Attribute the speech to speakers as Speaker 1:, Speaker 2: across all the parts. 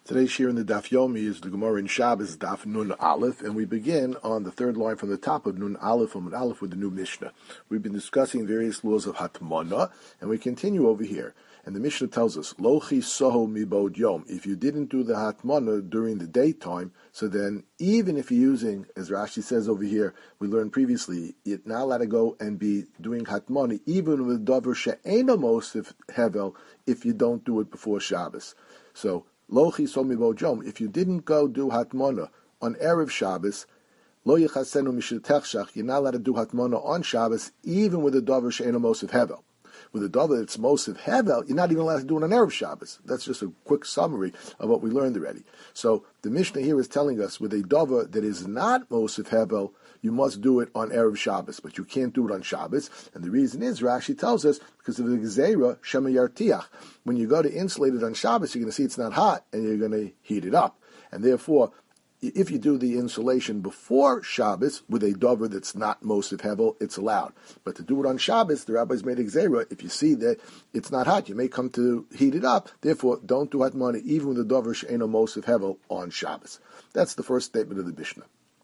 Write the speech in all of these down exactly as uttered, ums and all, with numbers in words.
Speaker 1: Today's shir in the Daf Yomi is the Gemara in Shabbos Daf Nun Aleph, and we begin on the third line from the top of Nun Aleph, from Nun Aleph with the new Mishnah. We've been discussing various laws of Hatmana, and we continue over here. And the Mishnah tells us, Lo chisoho mibod yom. If you didn't do the Hatmana during the daytime, so then even if you're using, as Rashi says over here, we learned previously, you're not allowed to go and be doing Hatmana, even with Dover She'ena Mosif Hevel, if you don't do it before Shabbos. So, Lo chisoho mibod yom. If you didn't go do Hatmana on Erev Shabbos, Lo yichasenu mishetechshach, you're not allowed to do Hatmana on Shabbos, even with a Dover She'ena Mosif Hevel. With a davar that's Mosif Hevel, you're not even allowed to do it on Erev Shabbos. That's just a quick summary of what we learned already. So the Mishnah here is telling us with a davar that is not Mosif Hevel, you must do it on Erev Shabbos, but you can't do it on Shabbos. And the reason is, Rashi tells us, because of the Gzeira, Shema Yartiach. When you go to insulate it on Shabbos, you're going to see it's not hot, and you're going to heat it up. And therefore, if you do the insulation before Shabbos with a dover that's not Mosif Hevel, it's allowed. But to do it on Shabbos, the rabbis made a gzeira. If you see that it's not hot, you may come to heat it up. Therefore, don't do Hatmana even with the dover she'eno Mosif Hevel on Shabbos. That's the first statement of the Mishnah.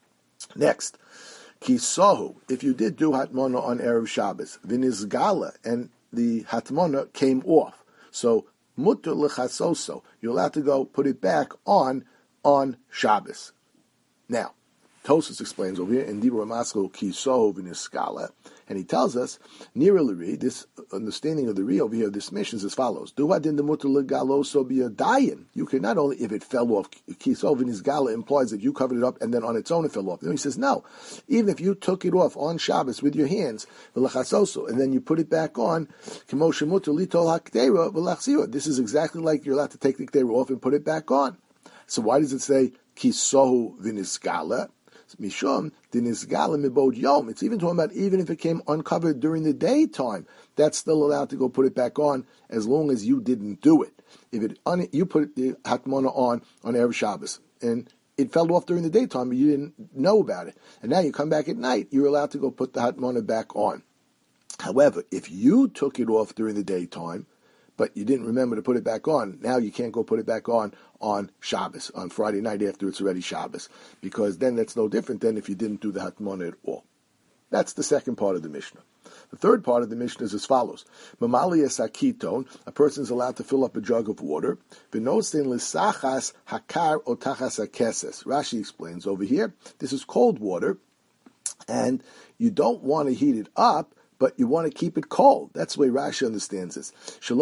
Speaker 1: Next, Kisohu, if you did do Hatmana on Erev Shabbos, Vinizgala, and the Hatmana came off. So, Mutter lechasoso, you're allowed to go put it back on on Shabbos. Now, Tosfos explains over here in Dibur Maskal Kiso V'Niskala, and he tells us, Nira L'Ri, this understanding of the Ri over here, this mission is as follows: Du hadin the mutter legalo so be a dayan. You can not only if it fell off, Kiso V'Niskala implies that you covered it up and then on its own it fell off. Then he says, no, even if you took it off on Shabbos with your hands, v'lachasoso, and then you put it back on, Kemoshe mutter litol hakdera v'lachzira. This is exactly like you're allowed to take the kdera off and put it back on. So why does it say kisohu v'niskala? Mishum dinisgala mibod yom. It's even talking about even if it came uncovered during the daytime, that's still allowed to go put it back on as long as you didn't do it. If it un, you put the hatmana on on Erev Shabbos and it fell off during the daytime, but you didn't know about it, and now you come back at night, you're allowed to go put the hatmana back on. However, if you took it off during the daytime, but you didn't remember to put it back on, now you can't go put it back on on Shabbos, on Friday night after it's already Shabbos, because then that's no different than if you didn't do the Hatmana at all. That's the second part of the Mishnah. The third part of the Mishnah is as follows. Mamali esakiton, a person is allowed to fill up a jug of water. V'nosin l'sachas hakar otachas hakeses. Rashi explains over here, this is cold water, and you don't want to heat it up, but you want to keep it cold. That's the way Rashi understands this.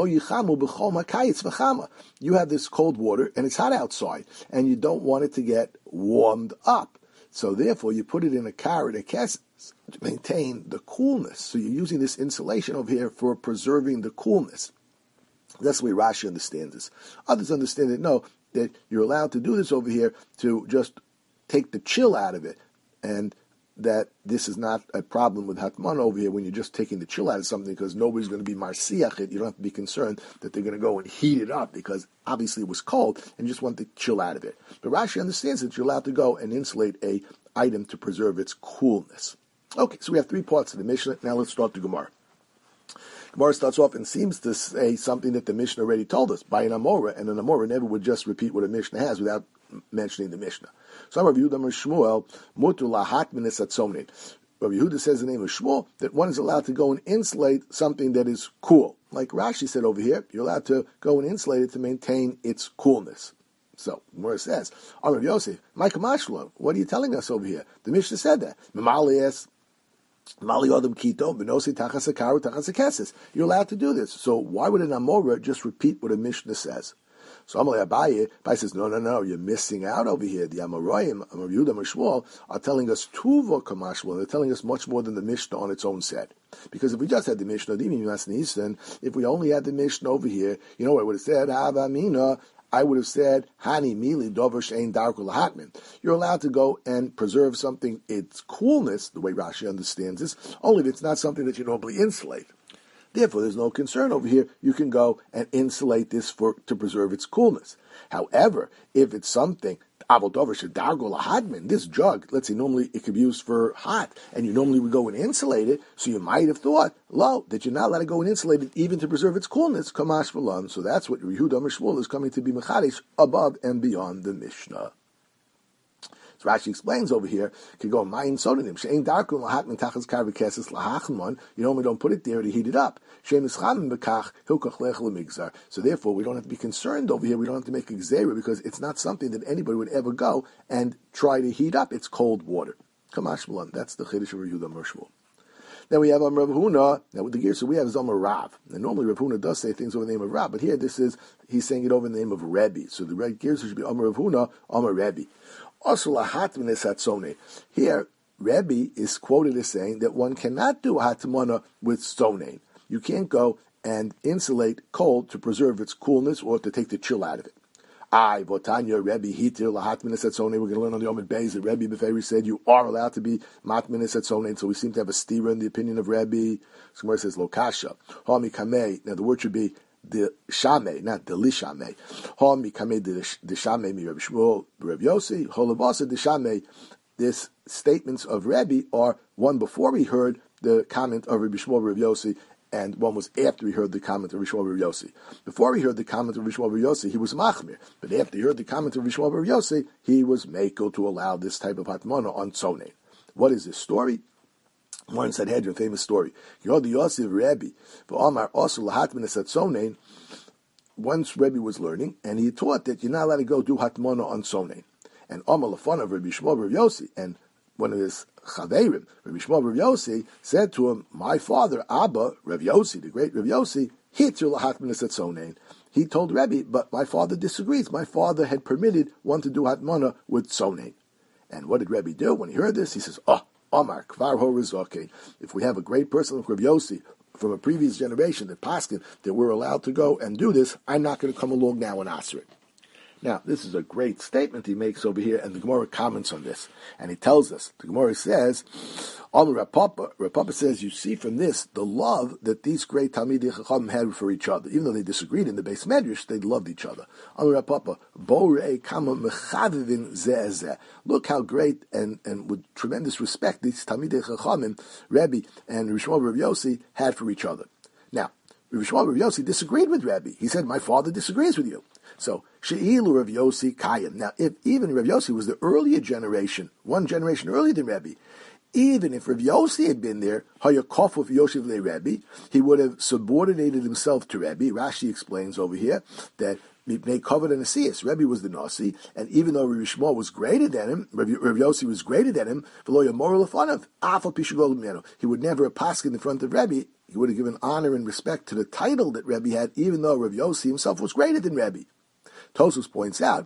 Speaker 1: You have this cold water, and it's hot outside, and you don't want it to get warmed up. So therefore, you put it in a carrot, a cask, to maintain the coolness. So you're using this insulation over here for preserving the coolness. That's the way Rashi understands this. Others understand it, no, that you're allowed to do this over here to just take the chill out of it, and that this is not a problem with Hatmana over here when you're just taking the chill out of something because nobody's going to be marsiach it. You don't have to be concerned that they're going to go and heat it up because obviously it was cold and you just want the chill out of it. But Rashi understands that you're allowed to go and insulate a item to preserve its coolness. Okay, so we have three parts of the Mishnah. Now let's start the Gemara. Gemara starts off and seems to say something that the Mishnah already told us by an Amora, and an Amora never would just repeat what a Mishnah has without mentioning the Mishnah. So Rabbi Yehuda Shmuel, mutu lahat minis atzomnin. Rabbi Yehuda says the name of Shmuel that one is allowed to go and insulate something that is cool. Like Rashi said over here, you're allowed to go and insulate it to maintain its coolness. So Gemara says, Rabbi Yosef, Micah Mashlo, what are you telling us over here? The Mishnah said that. Mamali asks, you're allowed to do this. So why would an Amora just repeat what a Mishnah says? So Amalei Abaye, Abaye says, no, no, no, you're missing out over here. The Amoraim, Amar Yehuda and Shmuel, are telling us tuva kamashmuel. They're telling us much more than the Mishnah on its own said. Because if we just had the Mishnah, if we only had the Mishnah over here, you know what it would have said? Havamina. I would have said, Hani mili dover she'ein darku lahatmin. You're allowed to go and preserve something, its coolness, the way Rashi understands this, only if it's not something that you normally insulate. Therefore, there's no concern over here. You can go and insulate this for to preserve its coolness. However, if it's something This jug, let's say normally it could be used for hot, and you normally would go and insulate it, so you might have thought, lo, that you're not allowed to go and insulate it even to preserve its coolness, kamash v'lan. So that's what Yehuda Amar Shmuel is coming to be mechadish above and beyond the Mishnah. So Rashi explains over here, could go mayin sodanim she'ein darkun lahat min tachas kar v'keses lahachmon. You normally don't put it there to heat it up. She'ein mischamim b'kach hilkach lech lemigzar. So therefore, we don't have to be concerned over here. We don't have to make a gzera because it's not something that anybody would ever go and try to heat up. It's cold water. Kamash Malan. That's the chiddush of Yehuda Amar Shmuel. Then we have um, Rav Huna. Now with the gear, so we have Zomar Rav. And normally Rav Huna does say things over the name of Rav, but here this is he's saying it over the name of Rebbe. So the right gear should be Amar Rav Huna, Amar Rebbe. Also, here, Rebbe is quoted as saying that one cannot do a hatmana with stonein. You can't go and insulate coal to preserve its coolness or to take the chill out of it. I, Botanya, Rebbe, Hitir, Lahatminis at Sonein. We're going to learn on the Yom Beis that Rebbe Beferi said you are allowed to be Matminis at Sonein. So we seem to have a stira in the opinion of Rebbe. Somewhere says Lokasha. Hami Kamei. Now the word should be the shame, not the lishame. Hom mikame the shame mi Rabbi Shmuel, Rabbi Yossi, holabasa the shame. This statements of Rebbe are one before he heard the comment of Rabbi Shmuel, Rabbi Yossi, and one was after he heard the comment of Rabbi Shmuel, Rabbi Yossi. Before he heard the comment of Rabbi Shmuel, Rabbi Yossi, he was machmir, but after he heard the comment of Rabbi Shmuel, Rabbi Yossi, he was mekel to allow this type of hatmana on tzonein. What is this story? One said, had a famous story. Yod Yosef Rebbe, Omar also lahatmanis at sonein. Once Rebbe was learning, and he taught that you're not allowed to go do hatmana on sonein. And Omar lafon of Rabbi Shmuel Rabbi Yossi, and one of his chaverim, Rabbi Shmuel Rabbi Yossi, said to him, "My father Abba Rabbi Yossi, the great Rabbi Yossi, hit your lahatmanis at sonein." He told Rebbe, but my father disagrees. My father had permitted one to do hatmana with sonein. And what did Rebbe do when he heard this? He says, "Oh." Omar, Kvar Horizoke. If we have a great person like Rabbi Yossi from a previous generation that paskin that we're allowed to go and do this, I'm not going to come along now and answer it. Now, this is a great statement he makes over here, and the Gemara comments on this. And he tells us, the Gemara says, Amar Rav Papa, Rav Papa says, you see from this, the love that these great Talmidei Chacham had for each other. Even though they disagreed in the Beis Medrash, they loved each other. Amar Rav Papa, Borei Kama Mechavivin Zeh Zeh. Look how great and, and with tremendous respect these Talmidei Chachamim, Rebbe and Rabbi Shmuel Rabbi Yossi, had for each other. Now, Rabbi Shmuel Rabbi Yossi disagreed with Rebbe. He said, my father disagrees with you. So, She'ilu Rav Yossi Kayim. Now, if even Rav Yossi was the earlier generation, one generation earlier than Rebbe, even if Rav Yossi had been there, Hayakofuf Yoshev Le Rebbe, he would have subordinated himself to Rebbe. Rashi explains over here that Mipnei Kavod and Asiyas, Rebbe was the Nasi, and even though Rabbi Shmuel was greater than him, Rav Yossi was greater than him, V'lo Yamor Lefonav, Afal Pishugol Menu. He would never have passed in the front of Rebbe. He would have given honor and respect to the title that Rebbe had, even though Rav Yossi himself was greater than Rebbe. Tosos points out,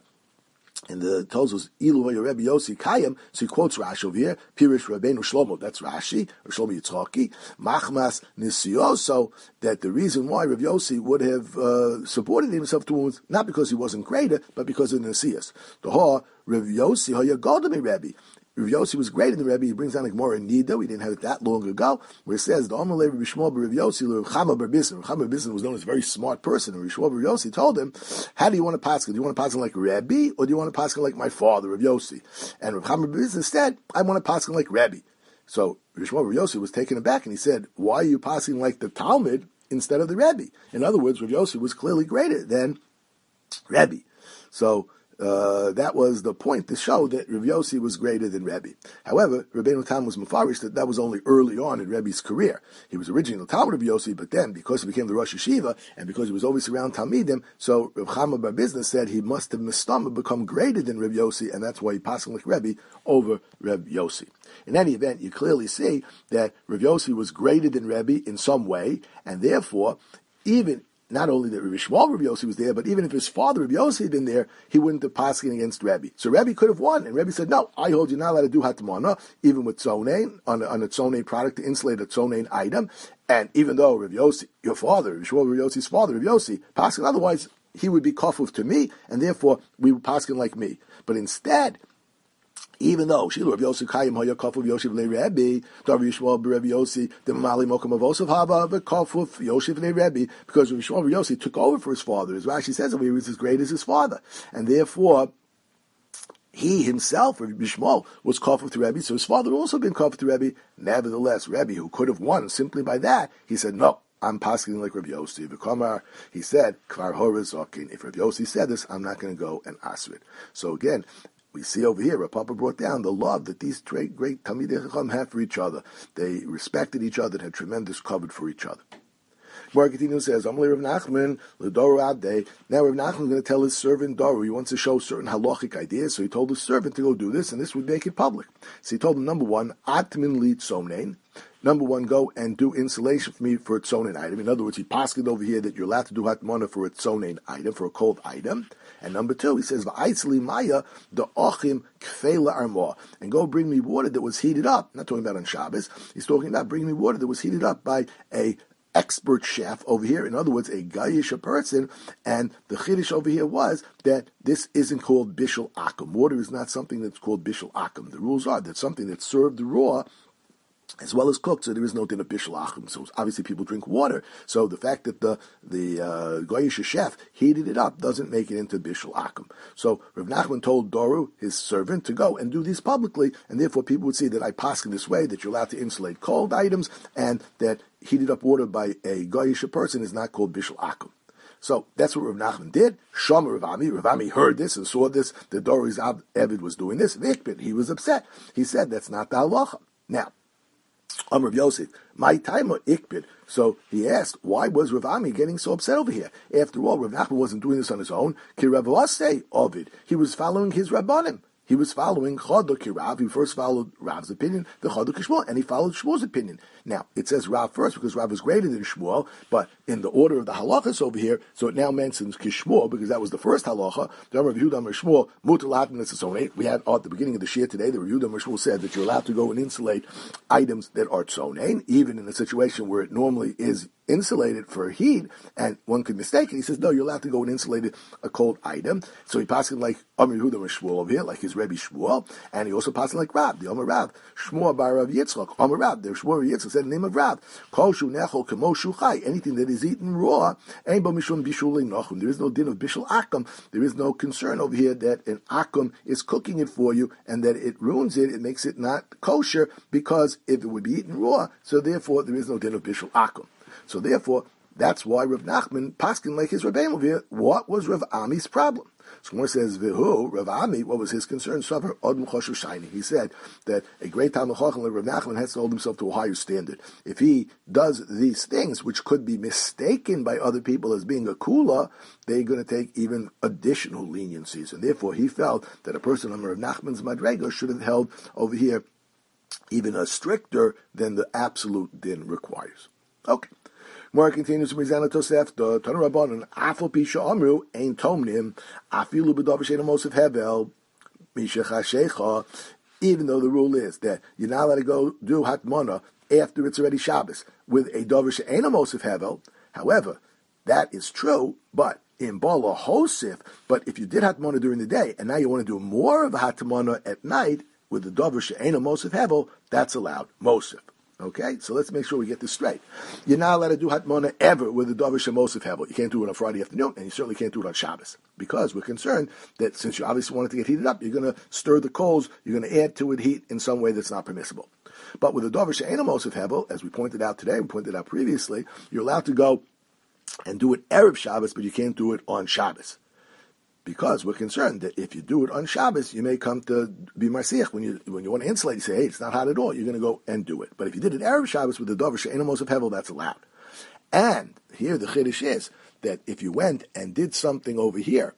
Speaker 1: in the Tosos Ilu Rebbe Yossi Kayim, so he quotes Rashi over here, Pirish Rabbeinu Shlomo, that's Rashi, or Shlomo Yitzchaki, Machmas Nisioso, that the reason why Rav Yossi would have uh, supported himself to him was not because he wasn't greater, but because of Nisias. The Ha, Rav Yossi, Hayagodami Rebbe. Rav Yossi was greater than Rebbe. He brings down like more in Nida. We didn't have it that long ago, where it says the Amalei Rabbi Shmuel Rav Yossi Rav Chama Bar Bisn. Rav Chama Bar Bisn was known as a very smart person. And Rav Shmuel Rav Yossi told him, "How do you want to pass? Do you want to pass like Rebbe, or do you want to pass like my father Rav Yossi?" And Rav Chama Bar Bisn said, "I want to pass like Rebbe." So Rav Shmuel Rav Yossi was taken aback, and he said, "Why are you passing like the Talmud instead of the Rebbe?" In other words, Rav Yossi was clearly greater than Rebbe. So. Uh, that was the point to show that Rav Yossi was greater than Rebbe. However, Rabbeinu Tam was mafarish that that was only early on in Rebbe's career. He was originally the Talmud of Yossi, but then because he became the Rosh Yeshiva and because he was always around Talmidim, so Rav Chama Bar Bizna said he must have mistama become greater than Rav Yossi, and that's why he passed like Rebbe over Rav Yossi. In any event, you clearly see that Rav Yossi was greater than Rebbe in some way, and therefore, even not only that Rabbi Shmuel Rabbi Yossi was there, but even if his father Rabbi Yossi had been there, he wouldn't have passed against Rebbe. So Rebbe could have won, and Rebbe said, "No, I hold you not allowed to do hatmana, even with tzonein on a, on a tzonein product to insulate a tzonein item." And even though Rabbi Yossi, your father, Rabbi Shmuel Rabbi Yossi's father, Rabbi Yossi, passing otherwise, he would be kafuf to me, and therefore we would pass like me. But instead, even though Shilu Rav Yossi Kayim Haya Kafuf Yoshev Le Rebbe, Rav Yishmael Rav Yossi the Mali Mokum of Osef Haba the Kafuf Yoshev Le Rebbe, because Rav Yishmael Rav Yossi took over for his father. As Rashi says, he was as great as his father, and therefore He himself, Rabbi Bishmal, was kafir to Rebbe, so his father had also been kafir to Rebbe. Nevertheless, Rebbe, who could have won simply by that, he said, no, I'm pasking like Rabbi Yossi. V'kamar, he said, Kvar Horez Okin. If Rabbi Yossi said this, I'm not going to go and answer it. So again, we see over here, Rav Papa brought down the love that these great, great Talmidei Chacham had for each other. They respected each other and had tremendous covet for each other. Gemara continues, says, Amalei Rav Nachman, L'Doru Abdei. Now Rav Nachman is going to tell his servant Doru, he wants to show certain halachic ideas, so he told his servant to go do this, and this would make it public. So he told him, number one, Atmin Li Tzomnein. Number one, go and do insulation for me for a tzonin item. In other words, he paskined over here that you're allowed to do hatmana for a tzonin item, for a cold item. And number two, he says, V'aitzli maya the ochim kfeila armoah. And go bring me water that was heated up. Not talking about on Shabbos. He's talking about bringing me water that was heated up by a expert chef over here. In other words, a gayish person. And the chiddush over here was that this isn't called bishul akum. Water is not something that's called bishul akum. The rules are that something that's served raw as well as cooked, so there is no din of bishul achim. So obviously people drink water. So the fact that the the uh, goyish chef heated it up doesn't make it into bishul achim. So Rav Nachman told Doru, his servant, to go and do this publicly, and therefore people would see that I paskin this way, that you're allowed to insulate cold items, and that heated up water by a goyish person is not called bishul achim. So that's what Rav Nachman did. Shama Rav Ami. Rav Ami heard this and saw this. The Doru's Eved was doing this. Vikbit, he was upset. He said that's not the halacha. Now, Amr of Yosef, my time ikbid. So he asked, why was Rav Ami getting so upset over here? After all, Rav Nachman wasn't doing this on his own. Ki Rav Asay Ovid. He was following his Rabbanim. He was following Chaduk Rav. He first followed Rav's opinion, the Chaduk Shmuel, and he followed Shmuel's opinion. Now, it says Rav first because Rav was greater than Shmuel, but in the order of the halachas over here, so it now mentions Kishmuel because that was the first halacha. The Amar of Yehuda Amar Shmuel, Mutar Latin Tzonei. We had at the beginning of the Shia today, the Yehuda Amar Shmuel said that you're allowed to go and insulate items that are Tzonei, even in a situation where it normally is insulated for heat, and one could mistake it. He says, no, you're allowed to go and insulate a cold item. So he passes like Amar Yehuda Amar Shmuel over here, like his Rebbe Shmuel, and he also passes like Rav, the Amar Rav, Shmuel bar Rav Yitzchak, Amar Rav, the Shmuel Rav Yitzchak said the name of Rav, Kol shu nechol kemo shu chai, anything that is eaten raw, ein bo mishum bishulei nachum. There is no din of bishul akum. There is no concern over here that an akum is cooking it for you and that it ruins it, it makes it not kosher, because if it would be eaten raw, so therefore there is no din of bishul akum. So therefore, that's why Rav Nachman paskin like his Rebbeim over here. What was Rav Ami's problem? So when it says Vihu, Rav Ami, what was his concern? Suffer Odm Choshu Shiny. He said that a great Talmid Chacham like Rav Nachman has to hold himself to a higher standard. If he does these things, which could be mistaken by other people as being a kula, they're going to take even additional leniencies. And therefore, he felt that a person on Rav Nachman's madrega should have held over here even a stricter than the absolute din requires. Okay. More continues to present a Tosef, the Tanu Rabbanon, Afal Pisha Amru, Ein Tomnim, Afilu B'Davar She'eino Mosef Hevel, Mishecha Shecha, even though the rule is that you're not allowed to go do Hatmana after it's already Shabbos with a Davar She'eino Mosef Hevel. However, that is true, but in Bala Hosif, but if you did Hatmana during the day, and now you want to do more of a Hatmana at night with the Davar She'eino Mosef Hevel, that's allowed, Mosef. Okay, so let's make sure we get this straight. You're not allowed to do Hatmana ever with the Davar Shemosef Hevel. You can't do it on Friday afternoon, and you certainly can't do it on Shabbos, because we're concerned that since you obviously want it to get heated up, you're going to stir the coals, you're going to add to it heat in some way that's not permissible. But with the Davar She'eino Mosef Hevel, as we pointed out today, we pointed out previously, you're allowed to go and do it Erev Shabbos, but you can't do it on Shabbos. Because we're concerned that if you do it on Shabbos, you may come to be Marsiach. When you when you want to insulate, you say, hey, it's not hot at all. You're going to go and do it. But if you did it Erev Shabbos with the Davar She'eino Mosef Hevel, that's allowed. And here the Chiddush is that if you went and did something over here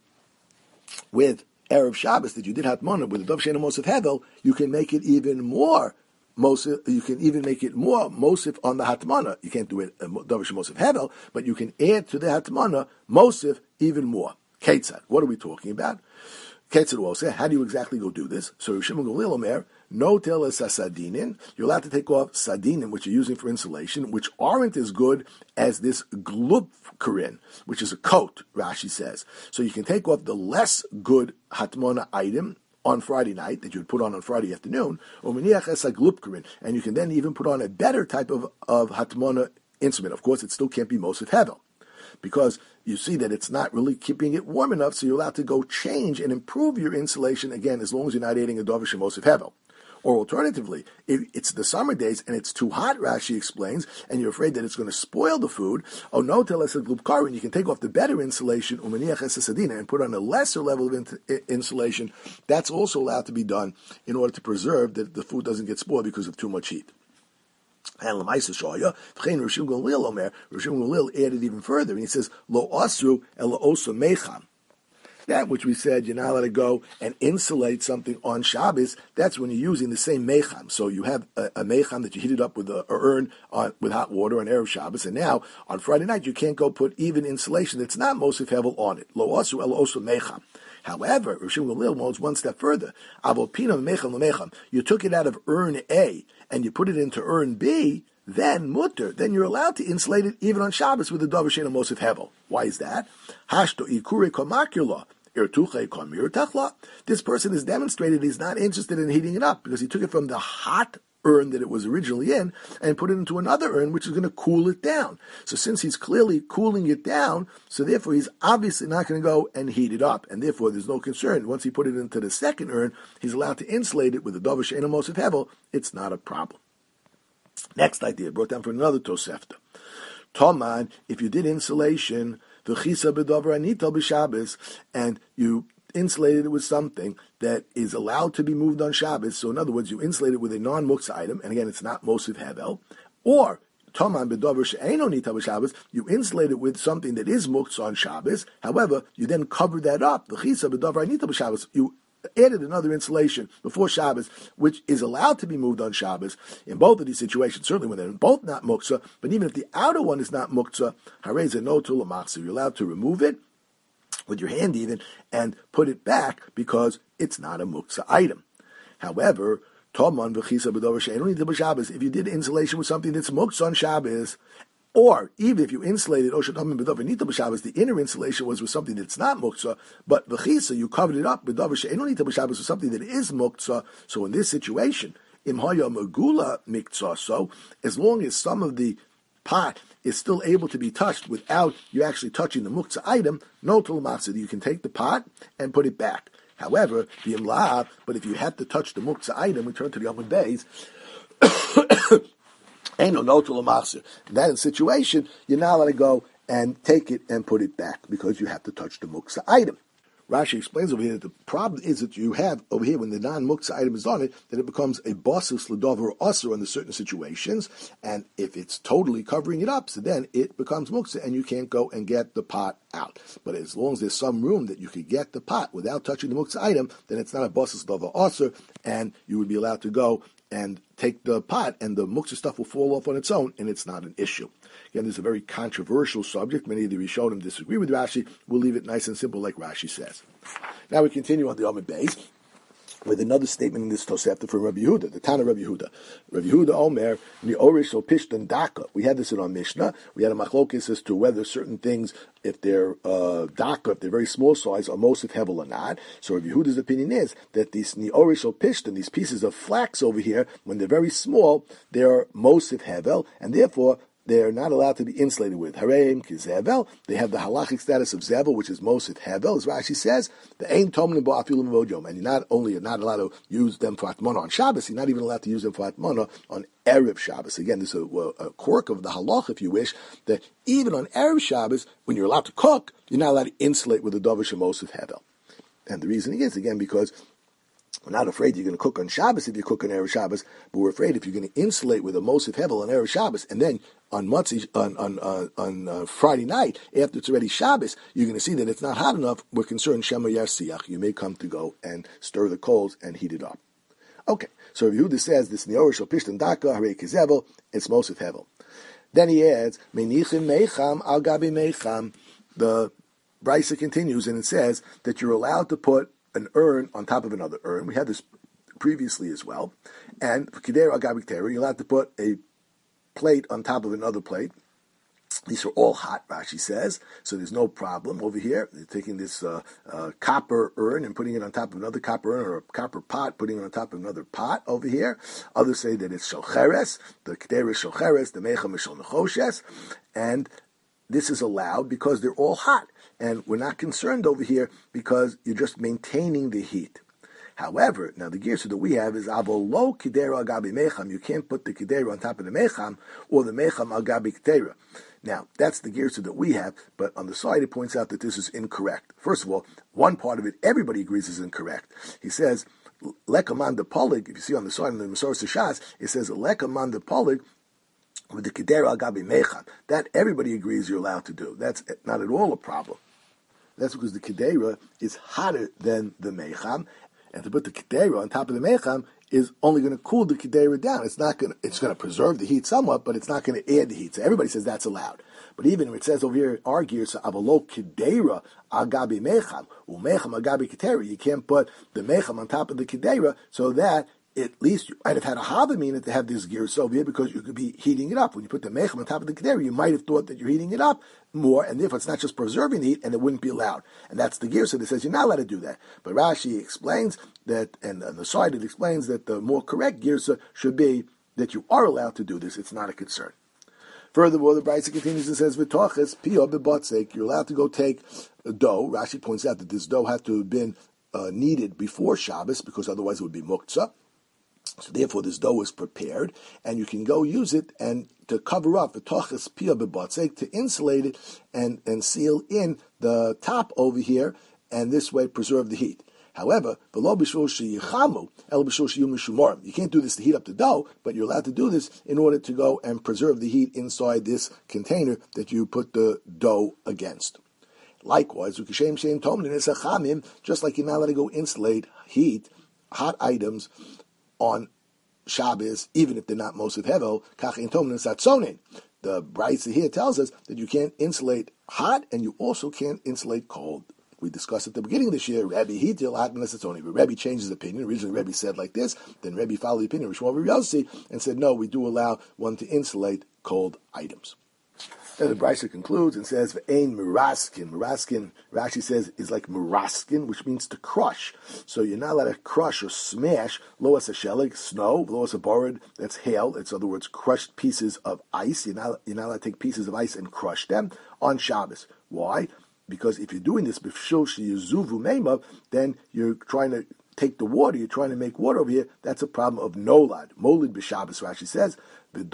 Speaker 1: with Erev Shabbos, that you did Hatmana with the Davar She'eino Mosef Hevel, you can make it even more Mosif, you can even make it more Mosif on the Hatmana. You can't do it uh, Davar She'eino Mosef Hevel, but you can add to the Hatmana Mosif even more. Ketzad, what are we talking about? Ketzad will say, how do you exactly go do this? So Shimon Gamliel Omer, no tel es sadinin. You're allowed to take off sadinin, which you're using for insulation, which aren't as good as this glupkarin, which is a coat, Rashi says. So you can take off the less good hatmona item on Friday night that you would put on on Friday afternoon, or meniach es glupkarin, and you can then even put on a better type of, of hatmona instrument. Of course, it still can't be Mosef Hevel. because you see that it's not really keeping it warm enough, so you're allowed to go change and improve your insulation, again, as long as you're not adding a davar shemosif hevel. Or alternatively, if it's the summer days and it's too hot, Rashi explains, and you're afraid that it's going to spoil the food, oh no, tell us a glubkarin, you can take off the better insulation, umaniach esasadina, and put on a lesser level of in- insulation. That's also allowed to be done in order to preserve that the food doesn't get spoiled because of too much heat. And Lamaisa Shoya, V'chein Rishim Gamliel Omer, Rishim Gamliel added even further, and he says, Lo Asru Ela Osa Mecham. That which we said, you're not allowed to go and insulate something on Shabbos, that's when you're using the same mecham. So you have a, a mecham that you heated up with a, a urn on, with hot water on Erev Shabbos, and now on Friday night you can't go put even insulation that's not Mosif Hevel on it. Lo Asru Ela Osa Mecham. However, Rishim Gamliel goes one step further. Avopinam Mecham Lemecham. You took it out of urn A and you put it into urn B, then mutter, then you're allowed to insulate it even on Shabbos with the davar she'eino mosif hevel. Why is that? Hashto ikure komakula. This person has demonstrated he's not interested in heating it up because he took it from the hot urn that it was originally in and put it into another urn which is going to cool it down. So since he's clearly cooling it down, so therefore he's obviously not going to go and heat it up, and therefore there's no concern. Once he put it into the second urn, he's allowed to insulate it with the davar she'eino mosif hevel. It's not a problem. Next idea, brought down from another Tosefta. Toman, if you did insulation, v'chisa b'davar anital b'Shabbos, and you insulated it with something that is allowed to be moved on Shabbos, so in other words, you insulate it with a non-muksa item, and again, it's not mosif hevel, or Toman b'davar she'eino nital b'Shabbos, you insulate it with something that is muksa on Shabbos, however, you then cover that up, v'chisa b'davar anital b'Shabbos, you added another insulation before Shabbos, which is allowed to be moved on Shabbos. In both of these situations, certainly when they're both not muktzah, but even if the outer one is not muktzah, hareza no tulamachsa, you're allowed to remove it with your hand even and put it back because it's not a muktzah item. However, Toman v'chisa b'davar she'eino nital b'Shabbos, if you did insulation with something that's muktzah on Shabbos, or even if you insulated the inner insulation was with something that's not muktzah, but v'chisa, you covered it up with something that is muktzah. So in this situation, im haya megula miktzah, so as long as some of the pot is still able to be touched without you actually touching the muktzah item, no tulamatzah, you can take the pot and put it back. However, the imlav, but if you have to touch the muktzah item, we turn to the Yom Beis. Ain't no no to l'machzir. In that situation, you're not allowed to go and take it and put it back because you have to touch the muksa item. Rashi explains over here that the problem is that you have over here when the non-muksa item is on it, that it becomes a basis l'davar or usher under certain situations, and if it's totally covering it up, so then it becomes muksa and you can't go and get the pot out. But as long as there's some room that you could get the pot without touching the muksa item, then it's not a basis l'davar or usher, and you would be allowed to go and take the pot, and the muktzah stuff will fall off on its own, and it's not an issue. Again, this is a very controversial subject. Many of the Rishonim disagree with Rashi. We'll leave it nice and simple like Rashi says. Now we continue on the Amud Beis with another statement in this Tosefta from Rabbi Yehuda, the Tana Rabbi Yehuda. Rabbi Yehuda Omer, Ni'orish or Pishtan Daka. We had this in our Mishnah. We had a machlokes as to whether certain things, if they're uh, Daka, if they're very small size, are mosif hevel or not. So Rabbi Yehuda's opinion is that these Ni'orish or Pishtan, these pieces of flax over here, when they're very small, they're mosif hevel, and therefore they're not allowed to be insulated with. Hareim kizevel. They have the halachic status of zevel, which is mosif hevel, as Rashi says. The ain tomnin bo afilim vodiyom. And you're not only you're not allowed to use them for atmana on Shabbos, you're not even allowed to use them for atmana on Erev Shabbos. Again, this is a, a quirk of the halach, if you wish, that even on Erev Shabbos, when you're allowed to cook, you're not allowed to insulate with the davar shemosif hevel. And the reasoning is, again, because we're not afraid you're going to cook on Shabbos if you cook on Erev Shabbos, but we're afraid if you're going to insulate with a mosif hevel on Erev Shabbos, and then on Matzi, on on uh, on uh, Friday night after it's already Shabbos, you're going to see that it's not hot enough. We're concerned shema yarsiach. You may come to go and stir the coals and heat it up. Okay, so Yehuda says this Ni'orish or Pishtan Daka Harei Kizevel. It's mosif hevel. Then he adds Menichim Meicham Al Gabi Meicham. The Brisa continues and it says that you're allowed to put an urn on top of another urn. We had this previously as well. And for Kider Agabik Teri, you're allowed to put a plate on top of another plate. These are all hot, Rashi says, so there's no problem over here. They're taking this uh, uh, copper urn and putting it on top of another copper urn, or a copper pot, putting it on top of another pot over here. Others say that it's sholcheres, the Kider is sholcheres, the mecham is shol nechoshes, and this is allowed because they're all hot, and we're not concerned over here because you're just maintaining the heat. However, now the girsa that we have is avolo kidera agabi mecham. You can't put the kidera on top of the mecham or the mecham agabi kidera. Now, that's the girsa that we have, but on the side it points out that this is incorrect. First of all, one part of it, everybody agrees is incorrect. He says, lekaman de polig, if you see on the side in the Masoros Shas, it says, lekaman de polig, with the kidera agabi mecham. That everybody agrees you're allowed to do. That's not at all a problem. That's because the kidera is hotter than the mecham, and to put the kidera on top of the mecham is only going to cool the kidera down. It's not going to, it's going to preserve the heat somewhat, but it's not going to add the heat. So everybody says that's allowed. But even if it says over here, argues, avalo kidera agabi mecham, u mecham agabi kidera, you can't put the mecham on top of the kidera, so that at least you might have had a havamina to have this gear over here because you could be heating it up. When you put the mecham on top of the kidera, you might have thought that you're heating it up more, and therefore it's not just preserving the heat, and it wouldn't be allowed. And that's the gear, so that says you're not allowed to do that. But Rashi explains that, and on the side it explains that the more correct girsa should be that you are allowed to do this. It's not a concern. Furthermore, the Brisa continues and says, "V'toches pio bebatzek." You're allowed to go take a dough. Rashi points out that this dough had to have been uh, kneaded before Shabbos because otherwise it would be muktzah. So therefore, this dough is prepared, and you can go use it and to cover up the toches pia bebatzek, to insulate it and, and seal in the top over here, and this way preserve the heat. However, you can't do this to heat up the dough, but you're allowed to do this in order to go and preserve the heat inside this container that you put the dough against. Likewise, just like you're not allowed to go insulate heat, hot items, on Shabbos, even if they're not Mosif Hevel, Kachin Tomin and Satzonin. The Brisa here tells us that you can't insulate hot and you also can't insulate cold. We discussed at the beginning of this year, Rabbi Hitil hot and Satzonin. But Rabbi changed his opinion. Originally, Rabbi said like this, then Rabbi followed the opinion of Shmuel Bar Yossi and said, no, we do allow one to insulate cold items. Then the Brisa concludes and says, "V'ein miraskin." Miraskin, Rashi says, is like miraskin, which means to crush. So you're not allowed to crush or smash loas hashelig, snow, loas haborod, that's hail. It's, in other words, crushed pieces of ice. You're not, you're not allowed to take pieces of ice and crush them on Shabbos. Why? Because if you're doing this, b'shul sheyizuvu meimav, then you're trying to take the water, you're trying to make water over here, that's a problem of nolad. Molid b'Shabbos, Rashi says, it's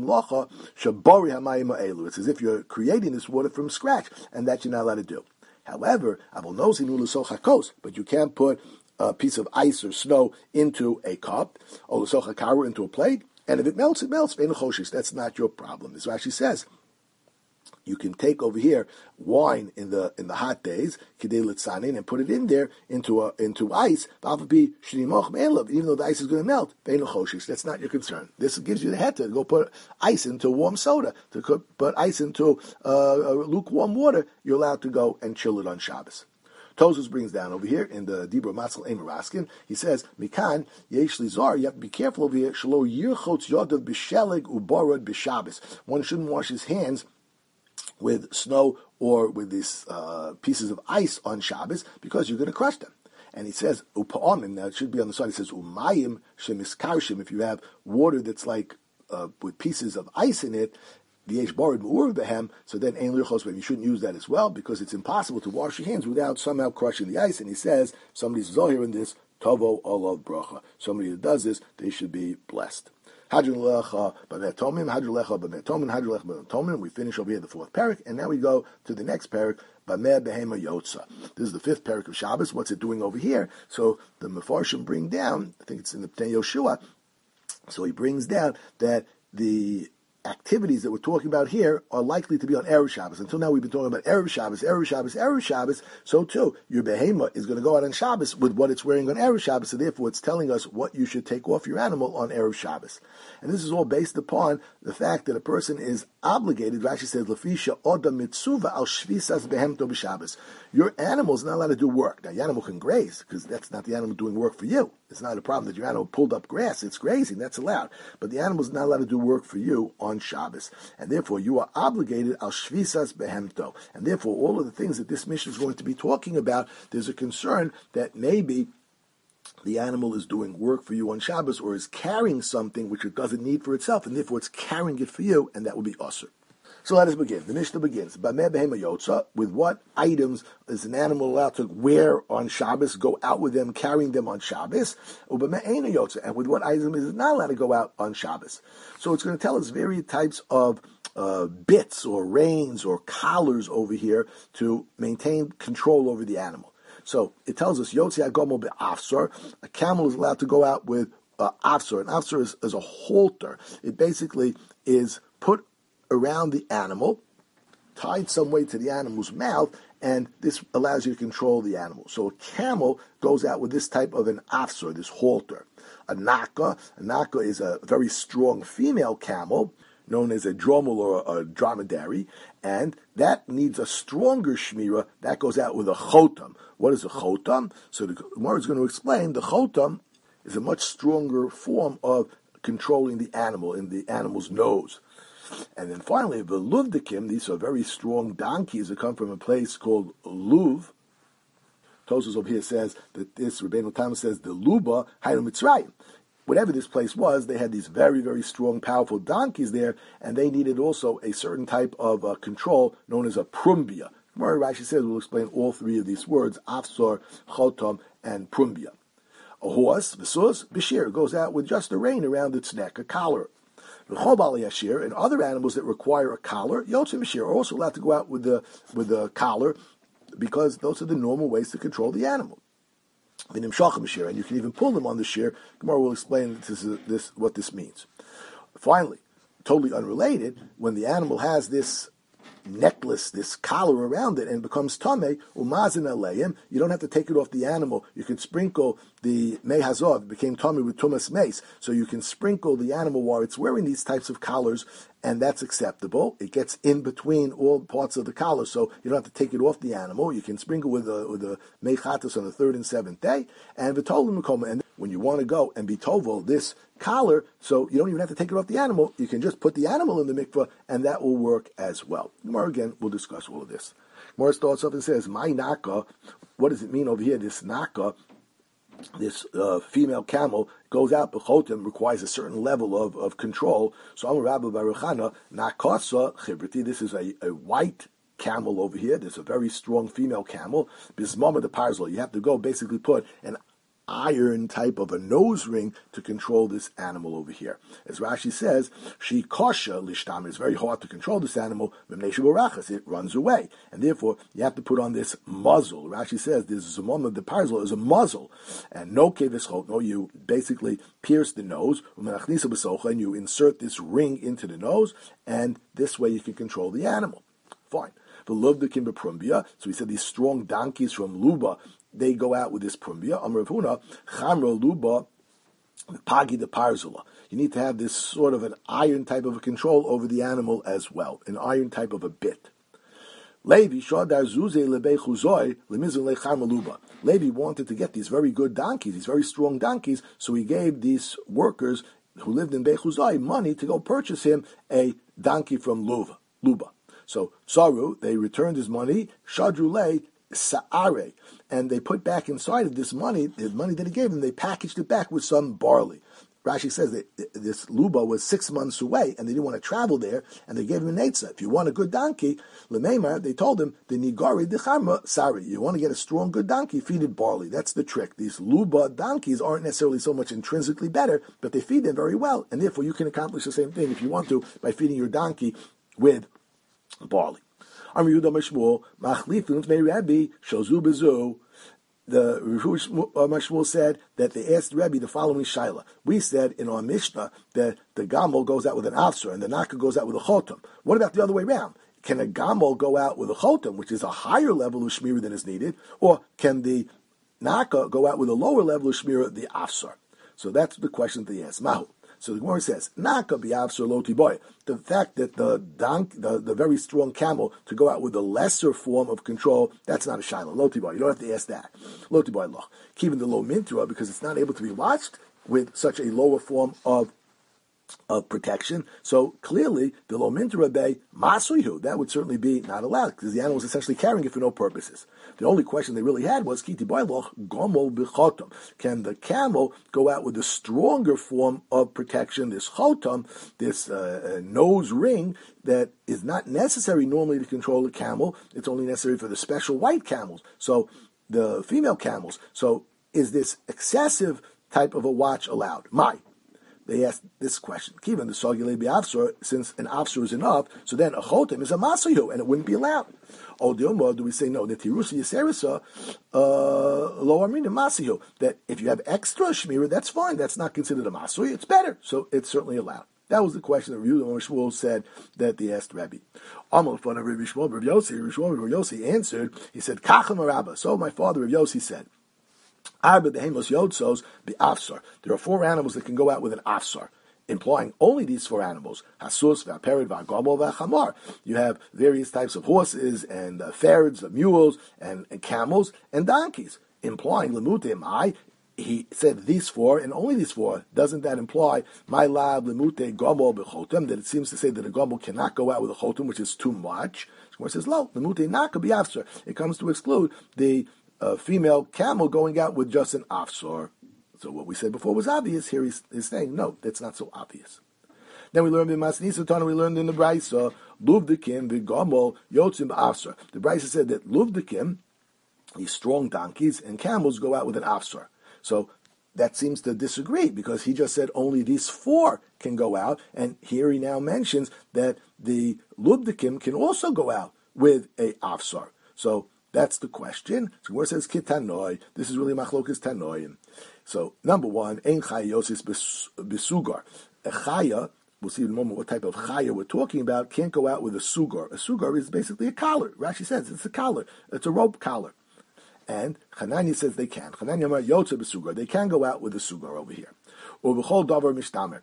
Speaker 1: as if you're creating this water from scratch, and that you're not allowed to do. However, but you can't put a piece of ice or snow into a cup, or into a plate, and if it melts, it melts. That's not your problem. This Rashi says. You can take over here wine in the in the hot days, and put it in there into a, into ice. Even though the ice is going to melt, that's not your concern. This gives you the head to go put ice into warm soda, to put ice into uh, lukewarm water. You're allowed to go and chill it on Shabbos. Tosfos brings down over here in the Dibur Matzal Emiraskin. He says, "Mikan yesh lizar." You have to be careful over here. Shelo yirchotz yodav b'sheleg uborod b'Shabbos. One shouldn't wash his hands with snow or with these uh, pieces of ice on Shabbos because you're going to crush them. And he says, upa'omim, now it should be on the side, he says, umayim shemiskarshim, if you have water that's like uh, with pieces of ice in it, the yesh barid mu'ur behem, so then ein lichos, you shouldn't use that as well because it's impossible to wash your hands without somehow crushing the ice. And he says, somebody's zohir in this, tovo olav bracha. Somebody that does this, they should be blessed. We finish over here the fourth parak, and now we go to the next parak, Bameh Behema Yotza. This is the fifth parak of Shabbos. What's it doing over here? So the Mefarshim bring down, I think it's in the Pnei Yoshua, so he brings down that the activities that we're talking about here are likely to be on Erev Shabbos. Until now we've been talking about Erev Shabbos, Erev Shabbos, Erev Shabbos. So too, your behema is going to go out on Shabbos with what it's wearing on Erev Shabbos, so therefore it's telling us what you should take off your animal on Erev Shabbos. And this is all based upon the fact that a person is obligated, Rashi says, Lafisha Oda Mitsuva al Shvisas Behemto B'Shabbos. Your animal is not allowed to do work. Now, your animal can graze, because that's not the animal doing work for you. It's not a problem that your animal pulled up grass. It's grazing. That's allowed. But the animal is not allowed to do work for you on Shabbos. And therefore, you are obligated al shvisas behemto. And therefore, all of the things that this mission is going to be talking about, there's a concern that maybe the animal is doing work for you on Shabbos or is carrying something which it doesn't need for itself, and therefore it's carrying it for you, and that would be usher. So let us begin. The Mishnah begins. With what items is an animal allowed to wear on Shabbos, go out with them, carrying them on Shabbos? And with what items is it not allowed to go out on Shabbos? So it's going to tell us various types of uh, bits or reins or collars over here to maintain control over the animal. So it tells us, Yotzi Agomel be'afsar, a camel is allowed to go out with uh, afsar. An afsar is, is a halter. It basically is put around the animal, tied some way to the animal's mouth, and this allows you to control the animal. So a camel goes out with this type of an afsar, this halter. A naka, a naka is a very strong female camel, known as a dromel or a dromedary, and that needs a stronger shmira. That goes out with a chotam. What is a chotam? So the Gemara is going to explain the chotam is a much stronger form of controlling the animal in the animal's nose. And then finally, the luvdikim, these are very strong donkeys that come from a place called Luv. Tosfos over here says that this, Rabbeinu Tam says, the Luba, Hayom Mitzrayim. Whatever this place was, they had these very, very strong, powerful donkeys there, and they needed also a certain type of uh, control known as a prumbia. Gemara Rashi says we'll explain all three of these words, afsar, chotam, and prumbia. A horse, v'sus, b'shir, goes out with just a rein around its neck, a collar. And other animals that require a collar, yotzim b'shir, are also allowed to go out with the with the collar, because those are the normal ways to control the animal. And you can even pull them on the shear. Gemara will explain this, this, what this means. Finally, totally unrelated, when the animal has this necklace, this collar around it, and it becomes tameh, umazin aleim, you don't have to take it off the animal. You can sprinkle the mei hazov, it became tameh with tumas meis, so you can sprinkle the animal while it's wearing these types of collars, and that's acceptable. It gets in between all parts of the collar, so you don't have to take it off the animal. You can sprinkle with the with the mei chatos on the third and seventh day, and v'tolim mekoma, and when you want to go and be tovel this collar, so you don't even have to take it off the animal. You can just put the animal in the mikveh, and that will work as well. Tomorrow again, we'll discuss all of this. Gemara starts off and says, "My naka." What does it mean over here? This naka, this uh, female camel, goes out b'chotim, requires a certain level of, of control. So I'm a Rabbi Baruchana, nakasa chibriti. This is a, a white camel over here. There's a very strong female camel. Bismama the parzol. You have to go basically put an iron type of a nose ring to control this animal over here. As Rashi says, she kosha lishtam, it's very hard to control this animal, it runs away. And therefore, you have to put on this muzzle. Rashi says this zumam of the parzol is a muzzle. And no kevischot, no, you basically pierce the nose, and you insert this ring into the nose, and this way you can control the animal. Fine. The luvdikim b'prumbia, so we said these strong donkeys from Luba, they go out with this prumbia. Amar Rav Huna, chamra luba, pagi de parzula. You need to have this sort of an iron type of a control over the animal as well, an iron type of a bit. Levi shadar zuze lebei chuzoi lemizun lechamra luba. Levi wanted to get these very good donkeys, these very strong donkeys, so he gave these workers who lived in Beit Chuzai money to go purchase him a donkey from Luba. Luba. So Saru, they returned his money, Shadrule Sa'are, and they put back inside of this money, the money that he gave them, they packaged it back with some barley. Rashi says that this Luba was six months away, and they didn't want to travel there, and they gave him an eitzah. If you want a good donkey, Lememar, they told him, the Nigari Dechamra Sari, you want to get a strong, good donkey, feed it barley. That's the trick. These Luba donkeys aren't necessarily so much intrinsically better, but they feed them very well, and therefore you can accomplish the same thing if you want to by feeding your donkey with barley. Amar Yehuda Mashmuel, Machlifun Mei Rebbe Shozu Bezu. The Mashmuel said that they asked Rebbe the following shaila. We said in our Mishnah that the Gamol goes out with an afsar and the Naka goes out with a chotam. What about the other way around? Can a Gamol go out with a chotam, which is a higher level of shmira than is needed, or can the Naka go out with a lower level of shmira, the afsar? So that's the question that they asked. Mahu. So the Gemara says, Naka bi'afsar lo tiboy. The fact that the, donk, the the very strong camel to go out with a lesser form of control, that's not a shaila. Lo tiboy. You don't have to ask that. Lo tiboy loch. Keeping the low mintra, because it's not able to be watched with such a lower form of of protection. So clearly, the lo mintra bay masuyu, that would certainly be not allowed because the animal is essentially carrying it for no purposes. The only question they really had was kiti boiloch gomol bichotam. Can the camel go out with a stronger form of protection, this chotam, this uh, nose ring that is not necessary normally to control a camel? It's only necessary for the special white camels. So the female camels. So is this excessive type of a watch allowed? My. They asked this question. Kivan the sogile bi'afsor, since an afsor is enough, so then a chotem is a masayu, and it wouldn't be allowed. Or do we say no? The tirusa yiserisa lo amrina masayu. That if you have extra shmira, that's fine. That's not considered a masayu. It's better, so it's certainly allowed. That was the question that Rabbi Shmuel said that they asked Rabbi. Amal fun of Rabbi Shmuel, Rabbi Yossi, Rabbi Shmuel, Rabbi Yossi answered. He said, "Kachem Rabba." So my father, Rabbi Yossi, said. There are four animals that can go out with an afsar, implying only these four animals: hasus, v'aperid, v'agomel, v'achamar. You have various types of horses and uh, ferrets, uh, mules, and, and camels and donkeys, implying lemute mai. He said these four and only these four. Doesn't that imply my lab lemute gomel b'chotem? That it seems to say that a gomel cannot go out with a chotem, which is too much. Where it says lo lemute naka b'afsar. It comes to exclude the a female camel going out with just an afsar. So what we said before was obvious. Here he's, he's saying, no, that's not so obvious. Then we learned in Masnisa Tana, we learned in the Braisa, Luvdikim v'gamol yotzim afsar. The Braisa said that Luvdikim, these strong donkeys and camels, go out with an afsar. So that seems to disagree because he just said only these four can go out, and here he now mentions that the Luvdikim can also go out with a afsar. So that's the question. So where it says kitanoi, this is really machlokas tanoim. So number one, ein chayosis besugar. A chaya, we'll see in a moment what type of chaya we're talking about, can't go out with a sugar. A sugar is basically a collar. Rashi says it's a collar. It's a rope collar. And Hananya says they can. Hananya amar yotze besugar. They can go out with a sugar over here. Or b'chol davar mishtamer.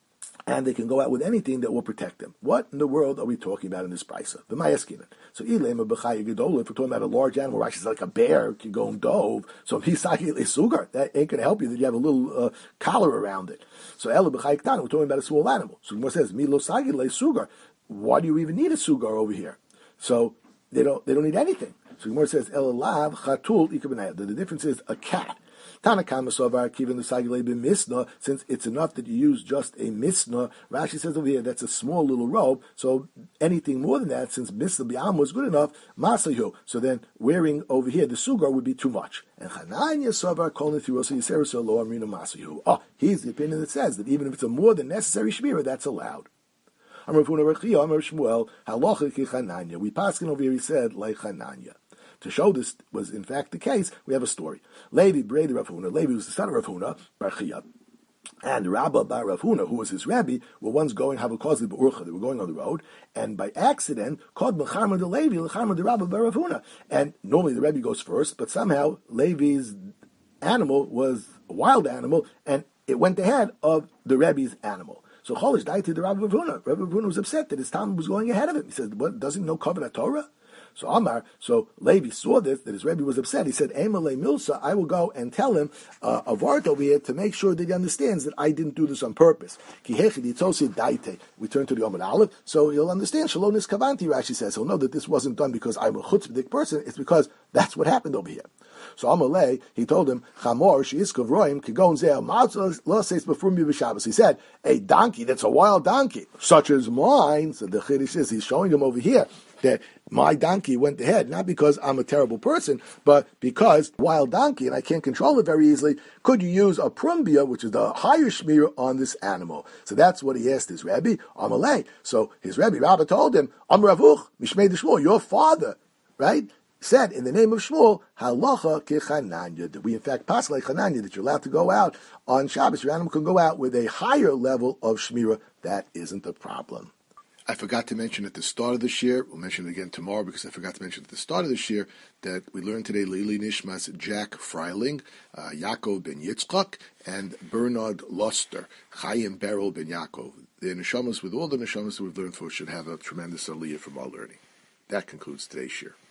Speaker 1: And they can go out with anything that will protect them. What in the world are we talking about in this brisa? The Mayaskina. So Ilema B'chaya Gedola, if we're talking about a large animal, Rashi is like a bear, can go and dove. So Misaki Sugar, that ain't going to help you that you have a little uh, collar around it. So Ela B'chaya Ktana, we're talking about a small animal. So Gemara says, Milo Sagile Sugar. Why do you even need a sugar over here? So they don't they don't need anything. So Gemara says, Ela Lav Chatul Ikabanayah. The difference is a cat. Tanakama Sovar Kivin the Sagile bin Misna, since it's enough that you use just a Misna, Rashi says over here that's a small little robe, so anything more than that, since Misna Bi'am was good enough, Masayu, so then wearing over here the sugar would be too much. And Hananya Sovar calling through also Yisera Lo Amrina Masayu. Oh, he's the opinion that says that even if it's a more than necessary Shmira, that's allowed. We pass over here, he said, like Hananya. To show this was in fact the case, we have a story. Levi Brady Rav Huna, Levi was the son of Rav Huna, Bar Chia, and Rabba Bar Rav Huna, who was his rabbi, were once going have a cause of Be'urcha. They were going on the road, and by accident, called Mecharma de Levi, Mecharma de Rabba Bar Rav Huna. And normally the rabbi goes first, but somehow Levi's animal was a wild animal, and it went ahead of the rabbi's animal. So Cholish died to the Rabbi Rav Huna. Rabbi Rav Huna was upset that his Talmud was going ahead of him. He said, "What? Doesn't he know Kavanah Torah?" So Amar, so Levi saw this, that his Rebbe was upset. He said, Emalei Milsa, I will go and tell him uh, a Vart over here to make sure that he understands that I didn't do this on purpose. We turn to the Yom Aleph, so he'll understand. Shalom is Kavanti, Rashi says. He'll know that this wasn't done because I'm a chutzpahdik person. It's because that's what happened over here. So Amalei, he told him, Chamor, she is Kavroim, Kigon Zeh, Matzah, says before me b'Shabbos. He said, a donkey, that's a wild donkey, such as mine. So the Chiddush is, he's showing him over here that my donkey went ahead, not because I'm a terrible person, but because wild donkey, and I can't control it very easily, could you use a prumbia, which is the higher shmir, on this animal? So that's what he asked his Rebbe, Amalei. So his Rebbe, Rabba told him, Am Ravuch, Mishmei Shmuel, your father, right, said in the name of Shmuel, Halacha kechananya, that we in fact pass like Chananya, that you're allowed to go out on Shabbos, your animal can go out with a higher level of shmira. That isn't a problem. I forgot to mention at the start of this year, we'll mention it again tomorrow because I forgot to mention at the start of this year that we learned today Lili Nishmas Jack Freiling, uh, Yaakov ben Yitzchak, and Bernard Luster, Chaim Beryl ben Yaakov. The neshamas, with all the neshamas that we've learned for, should have a tremendous aliyah from our learning. That concludes today's shir.